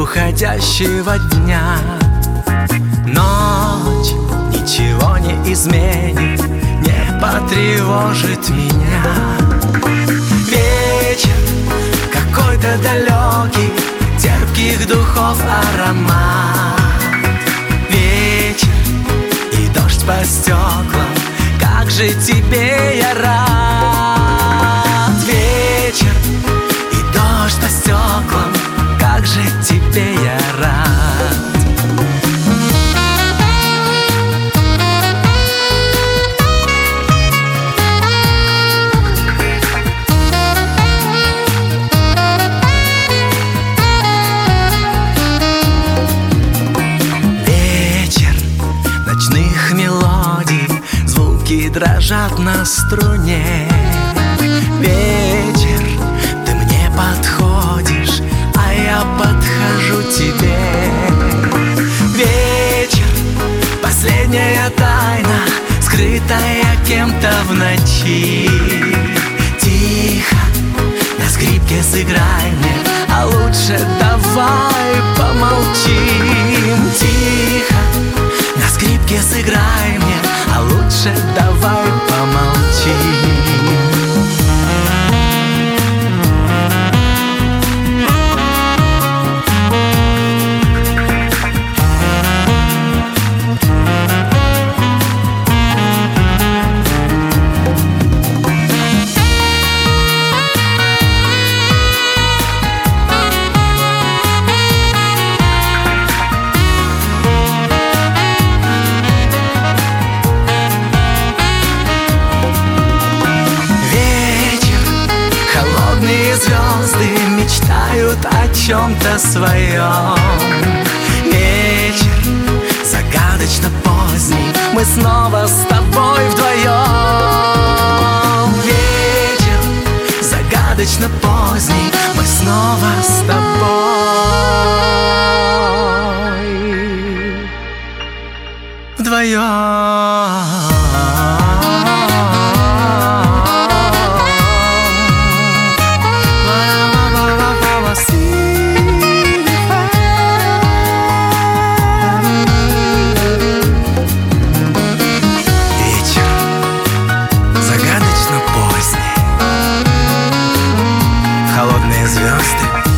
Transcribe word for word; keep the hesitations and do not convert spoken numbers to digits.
уходящего дня. Ночь ничего не изменит, не потревожит меня. Вечер какой-то далекий, терпких духов аромат. Вечер и дождь по стеклам, как же тебе я рад. Вечер и дождь по стеклам, как же тебе я рад. Вечер ночных мелодий, звуки дрожат на струне. Вечер, ты мне подходишь, а я подхожу тебе. Вечер, последняя тайна, скрытая кем-то в ночи. Тихо на скрипке сыграй мне, а лучше давай помолчим. Тихо на скрипке сыграй мне, а лучше давай помолчим. Звезды мечтают о чем-то своем. Вечер загадочно поздний, мы снова с тобой вдвоем. Вечер загадочно поздний, мы снова с тобой вдвоем. Холодные звезды